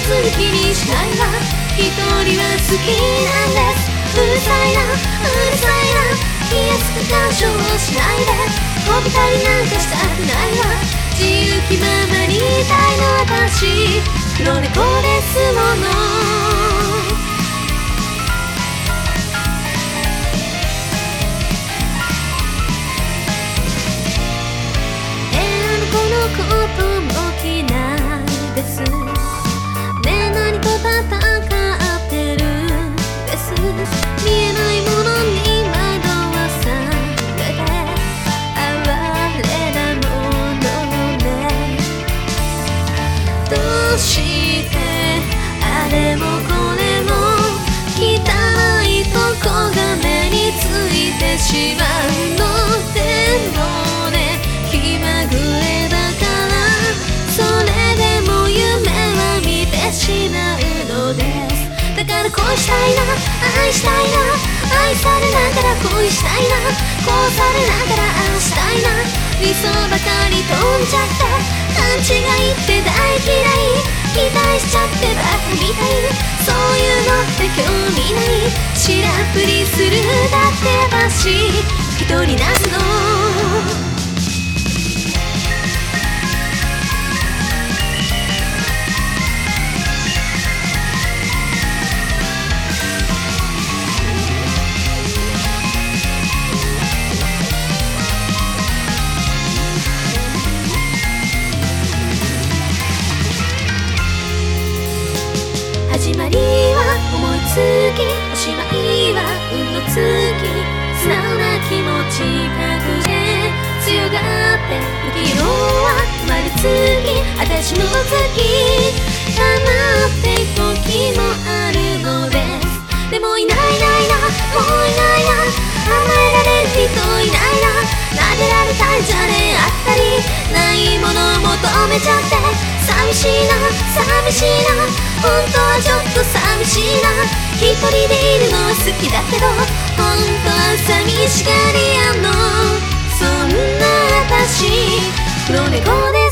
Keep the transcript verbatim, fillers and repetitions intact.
別に気にしないわ。一人は好きなんです。うるさいな、うるさいな、気安く干渉をしないで。飛びたりなんかしたくないわ。自由気ままにいたいの私、黒猫ですもの。ことも起きないです。ね、何と戦ってるんです。見えないものに惑わされて哀れなものね。どうしてあれもこれも汚いとこが目についてしまうの。でもね、気まぐれだしまうのです。だから恋したいな、愛したいな、愛されながら恋したいな、こうされながら愛したいな。理想ばかり飛んじゃって勘違いって大嫌い、期待しちゃってバカみたい。そういうのって興味ない、しらふりするだってばし人になるの。始まりは思いつき、おしまいは運の尽き。素直な気持ち隠れ強がって不器用は生まれつき。私の月黙っていく時もあるのです。でもいないいないな、もういないな、甘えられる人いないな。撫でられたいじゃねえ、あったりないものを求めちゃって寂しいな、寂しいな、本当はちょっと寂しいな。一人でいるのは好きだけど本当は寂しがり屋のそんな私、黒猫で